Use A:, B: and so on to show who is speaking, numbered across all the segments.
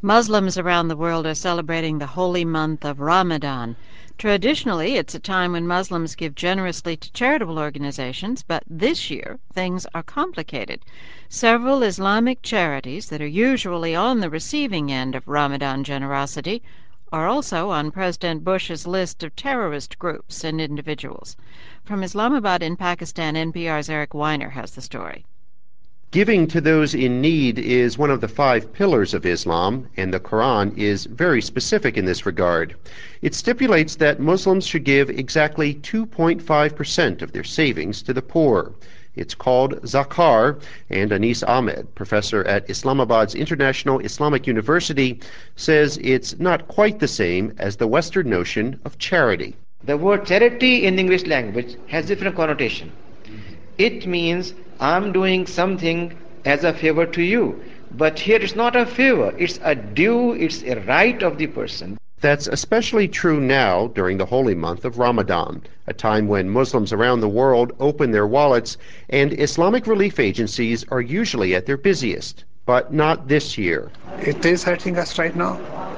A: Muslims around the world are celebrating the holy month of Ramadan. Traditionally, it's a time when Muslims give generously to charitable organizations, but this year things are complicated. Several Islamic charities that are usually on the receiving end of Ramadan generosity are also on President Bush's list of terrorist groups and individuals. From Islamabad in Pakistan, NPR's Eric Weiner has the story.
B: Giving to those in need is one of the 5 pillars of Islam, and the Quran is very specific in this regard. It stipulates that Muslims should give exactly 2.5% of their savings to the poor. It's called Zakar, and Anis Ahmed, professor at Islamabad's International Islamic University, says it's not quite the same as the Western notion of charity.
C: The word charity in the English language has different connotation. It means I'm doing something as a favor to you. But here it's not a favor, it's a due, it's a right of the person.
B: That's especially true now during the holy month of Ramadan, a time when Muslims around the world open their wallets and Islamic relief agencies are usually at their busiest. But not this year.
D: It is hurting us right now.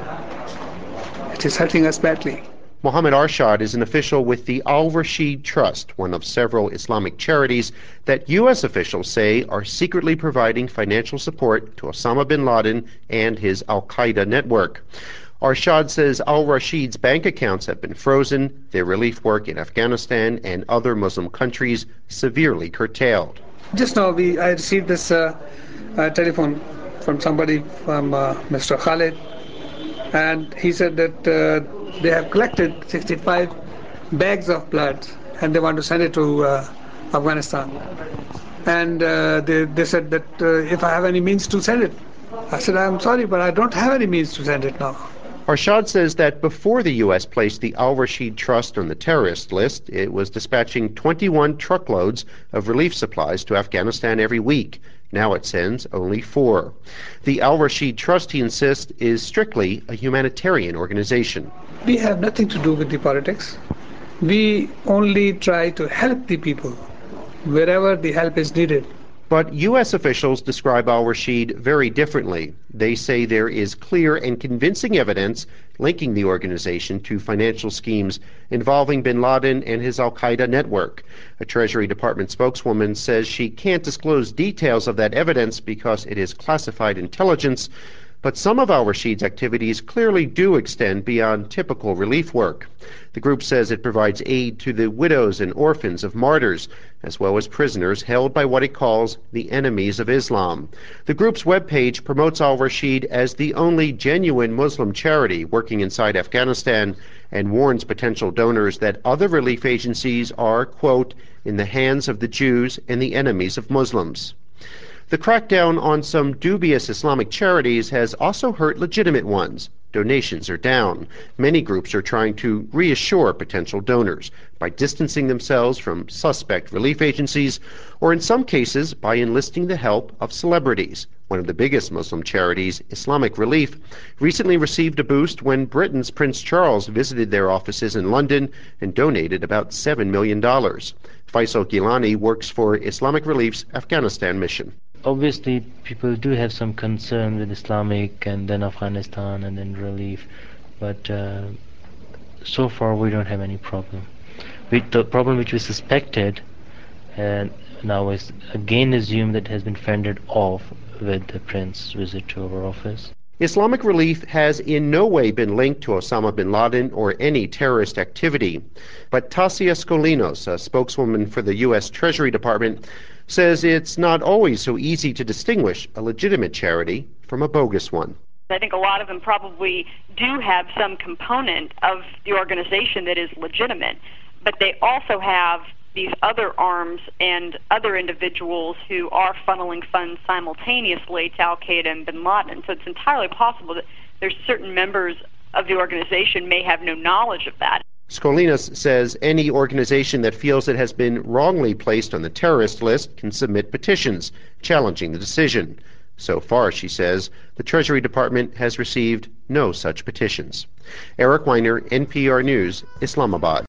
D: It is hurting us badly.
B: Mohammed Arshad is an official with the Al Rashid Trust, one of several Islamic charities that U.S. officials say are secretly providing financial support to Osama bin Laden and his al-Qaeda network. Arshad says Al Rashid's bank accounts have been frozen, their relief work in Afghanistan and other Muslim countries severely curtailed.
D: Just now I received this telephone from somebody, from Mr. Khalid, and he said that they have collected 65 bags of blood and they want to send it to Afghanistan. And they said that if I have any means to send it. I said, I'm sorry, but I don't have any means to send it now.
B: Arshad says that before the U.S. placed the Al Rashid Trust on the terrorist list, it was dispatching 21 truckloads of relief supplies to Afghanistan every week. Now it sends only 4. The Al Rashid Trust, he insists, is strictly a humanitarian organization.
D: We have nothing to do with the politics. We only try to help the people wherever the help is needed.
B: But U.S. officials describe Al Rashid very differently. They say there is clear and convincing evidence linking the organization to financial schemes involving bin Laden and his al-Qaeda network. A Treasury Department spokeswoman says she can't disclose details of that evidence because it is classified intelligence, but some of Al Rashid's activities clearly do extend beyond typical relief work. The group says it provides aid to the widows and orphans of martyrs, as well as prisoners held by what it calls the enemies of Islam. The group's webpage promotes Al Rashid as the only genuine Muslim charity working inside Afghanistan and warns potential donors that other relief agencies are, quote, in the hands of the Jews and the enemies of Muslims. The crackdown on some dubious Islamic charities has also hurt legitimate ones. Donations are down. Many groups are trying to reassure potential donors by distancing themselves from suspect relief agencies, or in some cases by enlisting the help of celebrities. One of the biggest Muslim charities, Islamic Relief, recently received a boost when Britain's Prince Charles visited their offices in London and donated about $7 million. Faisal Gilani works for Islamic Relief's Afghanistan mission.
E: Obviously, people do have some concern with Islamic and then Afghanistan and then relief, but so far we don't have any problem. The problem which we suspected and now is again assumed that has been fended off with the Prince's visit to our office.
B: Islamic Relief has in no way been linked to Osama bin Laden or any terrorist activity. But Tasia Skolinos, a spokeswoman for the U.S. Treasury Department, says it's not always so easy to distinguish a legitimate charity from a bogus one.
F: I think a lot of them probably do have some component of the organization that is legitimate, but they also have these other arms and other individuals who are funneling funds simultaneously to al-Qaeda and bin Laden. So it's entirely possible that there's certain members of the organization may have no knowledge of that.
B: Skolinos says any organization that feels it has been wrongly placed on the terrorist list can submit petitions challenging the decision. So far, she says, the Treasury Department has received no such petitions. Eric Weiner, NPR News, Islamabad.